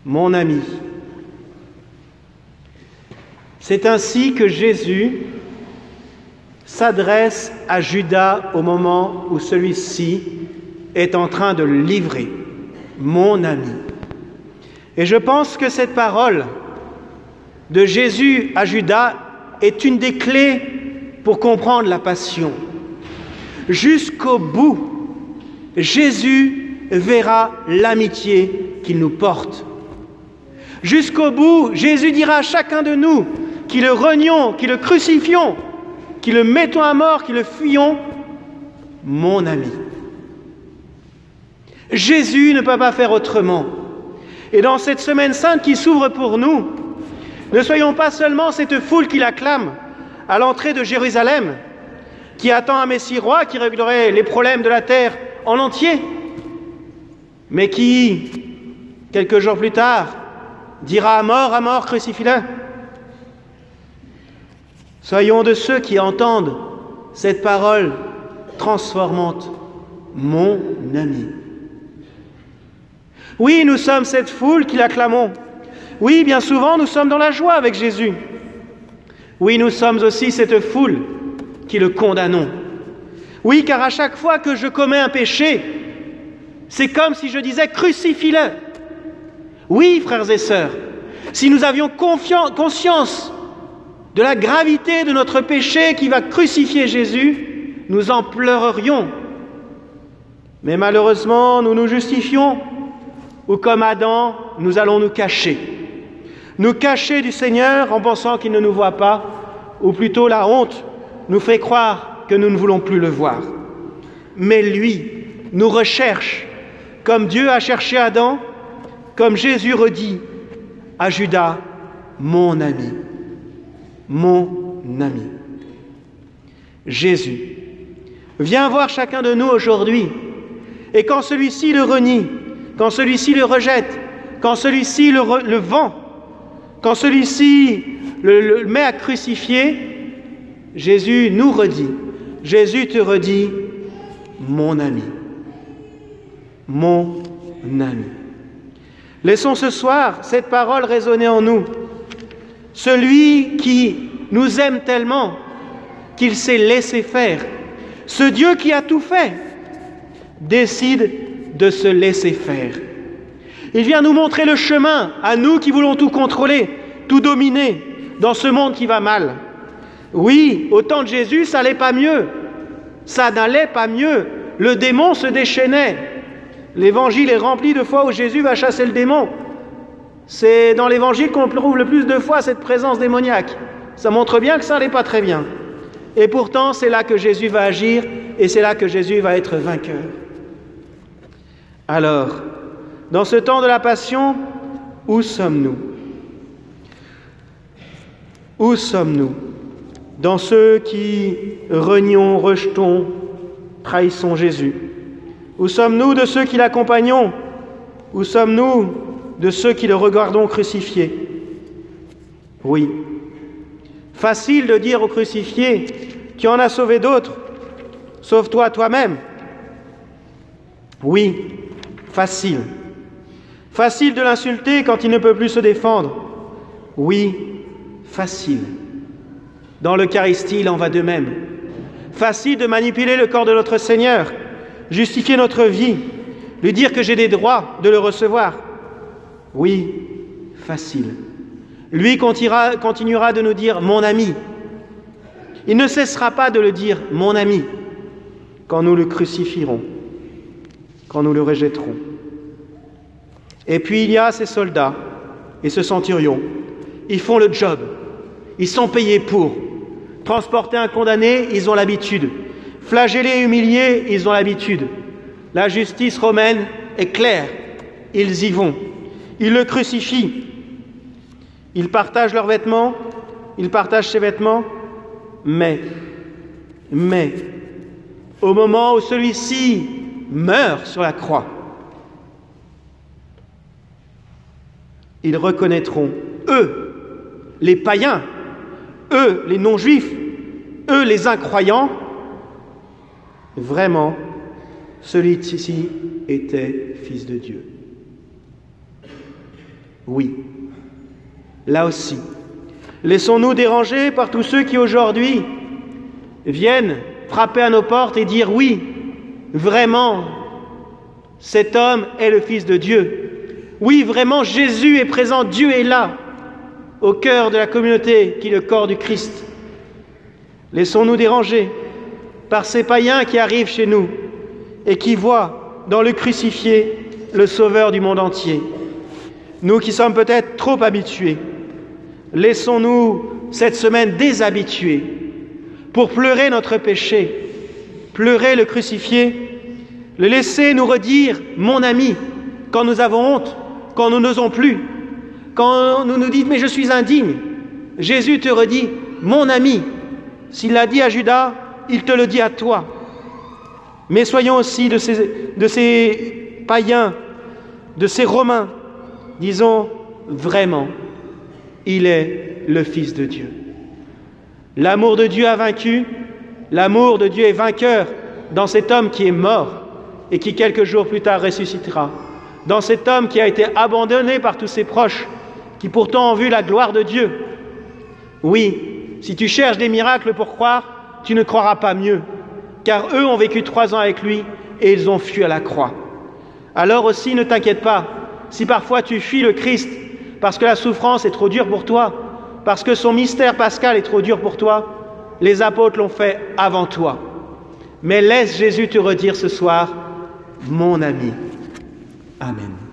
mon ami. C'est ainsi que Jésus s'adresse à Judas au moment où celui-ci est en train de le livrer, mon ami. Et je pense que cette parole de Jésus à Judas est une des clés pour comprendre la passion. Jusqu'au bout, Jésus verra l'amitié qu'il nous porte. Jusqu'au bout, Jésus dira à chacun de nous, qui le renions, qui le crucifions, qui le mettons à mort, qui le fuyons, mon ami. Jésus ne peut pas faire autrement. Et dans cette semaine sainte qui s'ouvre pour nous, ne soyons pas seulement cette foule qui l'acclame à l'entrée de Jérusalem, qui attend un Messie roi qui réglerait les problèmes de la terre en entier, mais qui, quelques jours plus tard, dira à mort, crucifie-le. Soyons de ceux qui entendent cette parole transformante, mon ami. Oui, nous sommes cette foule qui l'acclamons. Oui, bien souvent, nous sommes dans la joie avec Jésus. Oui, nous sommes aussi cette foule qui le condamnons. Oui, car à chaque fois que je commets un péché, c'est comme si je disais « crucifie-le ». Oui, frères et sœurs, si nous avions conscience de la gravité de notre péché qui va crucifier Jésus, nous en pleurerions. Mais malheureusement, nous nous justifions, ou comme Adam, nous allons nous cacher. Nous cacher du Seigneur en pensant qu'il ne nous voit pas, ou plutôt la honte nous fait croire que nous ne voulons plus le voir. Mais lui nous recherche, comme Dieu a cherché Adam, comme Jésus redit à Judas, mon ami. Mon ami. Jésus vient voir chacun de nous aujourd'hui, et quand celui-ci le renie, quand celui-ci le rejette, quand celui-ci le vend, quand celui-ci le met à crucifier, Jésus nous redit, Jésus te redit, mon ami. Mon ami. Laissons ce soir cette parole résonner en nous. Celui qui nous aime tellement qu'il s'est laissé faire, ce Dieu qui a tout fait, décide de se laisser faire. Il vient nous montrer le chemin à nous qui voulons tout contrôler, tout dominer dans ce monde qui va mal. Oui, au temps de Jésus, ça n'allait pas mieux. Ça n'allait pas mieux. Le démon se déchaînait. L'évangile est rempli de fois où Jésus va chasser le démon. C'est dans l'évangile qu'on trouve le plus de fois cette présence démoniaque. Ça montre bien que ça n'allait pas très bien. Et pourtant, c'est là que Jésus va agir et c'est là que Jésus va être vainqueur. Alors, dans ce temps de la passion, où sommes-nous? Où sommes-nous? Dans ceux qui renions, rejetons, trahissons Jésus? Où sommes-nous de ceux qui l'accompagnons? Où sommes-nous de ceux qui le regardons crucifié? Oui. Facile de dire au crucifié, tu en as sauvé d'autres, sauve-toi toi-même. Oui, facile. Facile de l'insulter quand il ne peut plus se défendre. Oui, facile. Dans l'Eucharistie, il en va de même. Facile de manipuler le corps de notre Seigneur, justifier notre vie, lui dire que j'ai des droits de le recevoir. Oui, facile. Lui continuera de nous dire « mon ami ». Il ne cessera pas de le dire « mon ami » quand nous le crucifierons, quand nous le rejetterons. Et puis il y a ces soldats et ce centurion. Ils font le job. Ils sont payés pour. Transporter un condamné, ils ont l'habitude. Flageller et humilier, ils ont l'habitude. La justice romaine est claire. Ils y vont. Ils le crucifient. Ils partagent leurs vêtements, ils partagent ses vêtements, mais, au moment où celui-ci meurt sur la croix, ils reconnaîtront, eux, les païens, eux, les non-juifs, eux, les incroyants, vraiment, celui-ci était Fils de Dieu. Oui. Là aussi, laissons-nous déranger par tous ceux qui aujourd'hui viennent frapper à nos portes et dire oui, vraiment, cet homme est le Fils de Dieu. Oui, vraiment, Jésus est présent, Dieu est là, au cœur de la communauté qui est le corps du Christ. Laissons-nous déranger par ces païens qui arrivent chez nous et qui voient dans le crucifié le Sauveur du monde entier. Nous qui sommes peut-être trop habitués, laissons-nous cette semaine déshabituer pour pleurer notre péché, pleurer le crucifié, le laisser nous redire « mon ami » quand nous avons honte, quand nous n'osons plus, quand nous nous dites « mais je suis indigne ». Jésus te redit « mon ami ». S'il l'a dit à Judas, il te le dit à toi. Mais soyons aussi de ces païens, de ces Romains, disons vraiment, il est le Fils de Dieu. L'amour de Dieu a vaincu, l'amour de Dieu est vainqueur dans cet homme qui est mort et qui quelques jours plus tard ressuscitera, dans cet homme qui a été abandonné par tous ses proches, qui pourtant ont vu la gloire de Dieu. Oui, si tu cherches des miracles pour croire, tu ne croiras pas mieux, car eux ont vécu 3 ans avec lui et ils ont fui à la croix. Alors aussi, ne t'inquiète pas, si parfois tu fuis le Christ parce que la souffrance est trop dure pour toi, parce que son mystère pascal est trop dur pour toi, les apôtres l'ont fait avant toi. Mais laisse Jésus te redire ce soir, mon ami. Amen.